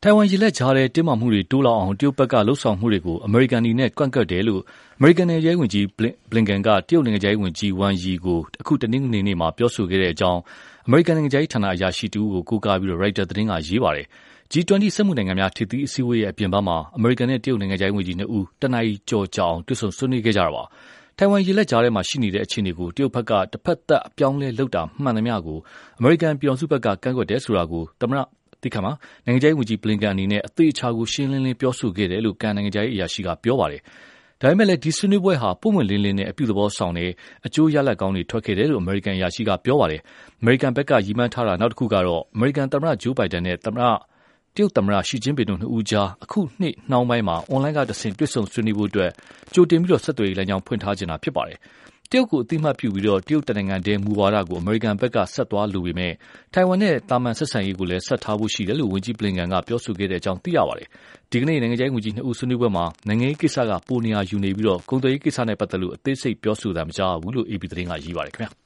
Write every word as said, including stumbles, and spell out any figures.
ထိုင်ဝမ်ရေလက်ကြားထဲတင်းမာမှုတွေတိုးလာအောင်တရုတ်ဘက်ကလှုံ့ဆော်မှုတွေကိုအမေရိကန်အနေနဲ့ကန့်ကွက်တယ်လို့အမေရိကန်နိုင်ငံခြားရေးဝန်ကြီးဘလင်ကန်ကတရုတ်နိုင်ငံခြားရေးဝန်ကြီးဝမ်ယီကိုအခုတနင်္ဂနွေနေ့မှာပြောဆိုခဲ့တဲ့အကြောင်းအမေရိကန်နိုင်ငံခြားရေးဌာနအရာရှိတဦးကိုကိုးကားပြီးရိုက်တာသတင်းကရေးပါတယ်။ ဂျီ ၂၀ စက်မှုနိုင်ငံများထိပ်သီးအစည်းအဝေးရဲ့အပြင်ဘက်မှာအမေရိကန်နဲ့တရုတ်နိုင်ငံခြားရေးဝန်ကြီးနှစ်ဦးတနာရီကျော်ကြာအောင်တွေ့ဆုံဆွေးနွေးခဲ့ကြတာပါ။ထိုင်ဝမ်ရေလက်ကြားထဲရှိနေတဲ့အခြေအနေကိုတရုတ်ဘက်ကတဖက်သတ်အပြောင်းလဲလုပ်တာမှန်သမျှကိုအမေရိကန်ပြည်ထောင်စုဘက်ကကန့်ကွက်တယ်ဆိုတာကိုသမ္မတနိုင်ငံခြားရေးဝန်ကြီးဘလင်ကန်အနေနဲ့အသေးအချာကိုရှင်းလင်းလင်းပြောဆိုခဲ့တယ်လို့ကန်နိုင်ငံခြားရေးအရာရှိကပြောပါတယ်။ဒါပေမဲ့လည်းဒီဆွေးနွေးပွဲဟာပွင့်ပွင့်လင်းလင်းနဲ့အပြုသဘောဆောင်တဲ့အကျိုးရလဒ်ကောင်းတွေထွက်ခဲ့တယ်လို့အမေရိကန်အရာရှိကပြောပါတယ်။အမေရိကန်ဘက်ကရည်မှန်းထားတာနောက်တစ်ခုကတော့အမေရိကန်သမ္မတဂျိုးဘိုင်ဒန်နဲ့သမ္မတတရုတ်သမ္မတရှီကျင်းပင်တို့နှစ်ဦးကြားအခုနှစ်နှောင်းပိုင်းမှာအွန်လိုင်းကတဆင့်တွေ့ဆုံဆွေးနွေးဖို့အတွက်ကြိုတင်ပြီးဆက်သွယ်ရေးလမ်းကြောင်းဖွင့်ထားခြင်းဖြစ်ပါတယ်။တရုတ်ကိုအသိအမှတ်ပြုပြီးတရုတ်တနိုင်ငံတည်းမူဝါဒကိုအမေရိကန်ဘက်ကဆက်သွားလိုပေမဲ့ထိုင်ဝမ်နဲ့သာမန်ဆက်ဆံရေးကိုလည်းဆက်ထားဖို့ရှိတယ်လို့ဝန်ကြီးဘလင်ကန်ကပြောဆိုခဲ့တဲ့အကြောင်းသိရပါတယ်။ဒီကနေ့နိုင်ငံခြားရေးဝန်ကြီးနှစ်ဦးဆွေးနွေးပွဲမှာနိုင်ငံရေးကိစ္စကပိုနေရာယူနေပြီးကုန်သွယ်ရေးကိစ္စနဲ့ပတ်သက်လို့အသေးစိတ်ပြောဆိုတာမကြားဘူးလို့အေပီသတင်းကရေးပါတယ်ခင်ဗျာ။